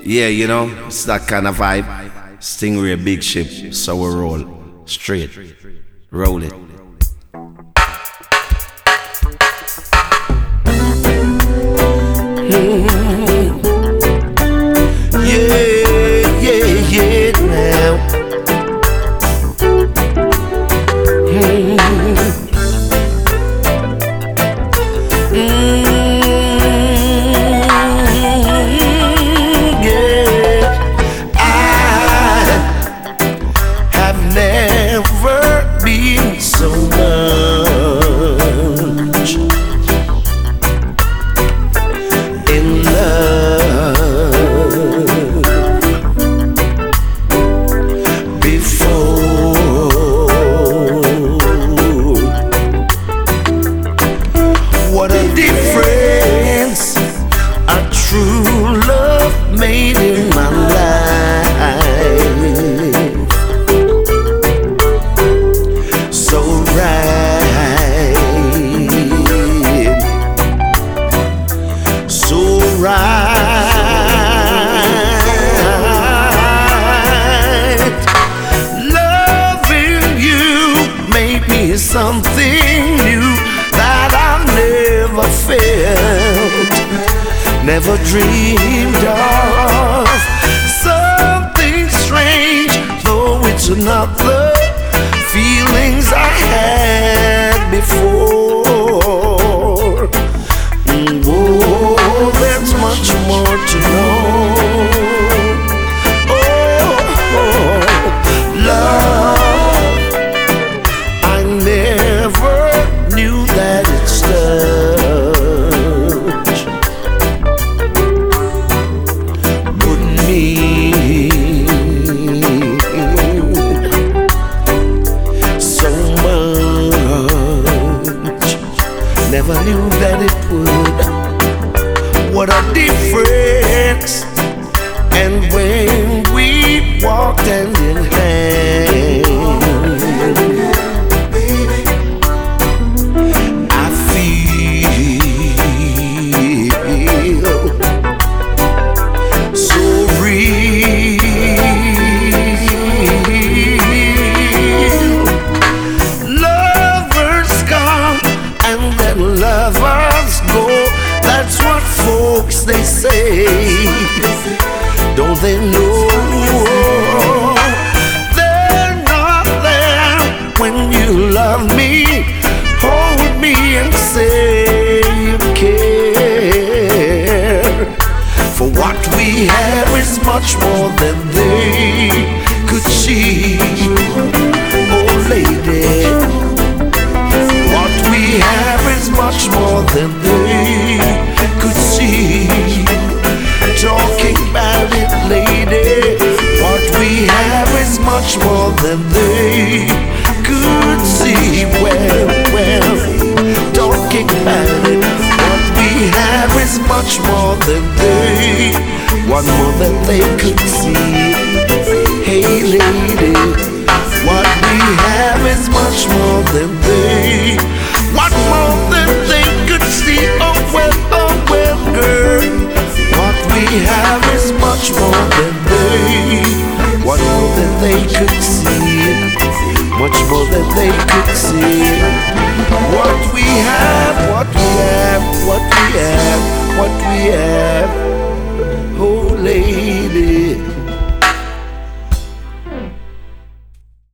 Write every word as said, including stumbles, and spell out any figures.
Yeah, you know, it's that kind of vibe. Stingray, big ship, so we roll straight, roll it. Mm-hmm. Yeah, yeah, yeah, now. Mm-hmm. So much in love before. What a difference a true love made in my life. Something new that I never felt, never dreamed of. Something strange, though it's another feelings I had before. Mm, oh, there's much more to know. Oh, oh, love. Never knew that it would. What a difference. And when we walked hand in hand, I feel so real. Lovers come and then lovers go. That's what folks they say. Don't they know they're not there when you love me, hold me and say you care. For what we have is much more than they could see. Oh lady, what we have is much more than they could see. Talking about it, lady, what we have is much more than they could see. Well, well, talking about it, what we have is much more than they, one more than they could see. Hey lady, what we have is much more than they, what more than they could see. Oh well, oh well, girl, what we have is much more than they, what more than they could see, much more than they could see. What we have, what we have, what we have, what we have.